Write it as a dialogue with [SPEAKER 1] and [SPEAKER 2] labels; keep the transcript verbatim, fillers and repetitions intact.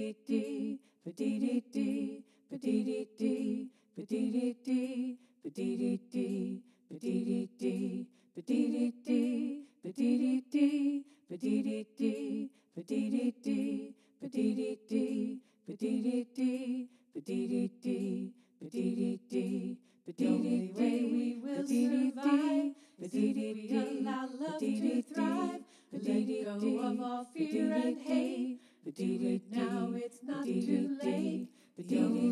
[SPEAKER 1] The only way we will survive is if we allow love to thrive. Let go of all fear and hate. Do it now, it's not too late. The only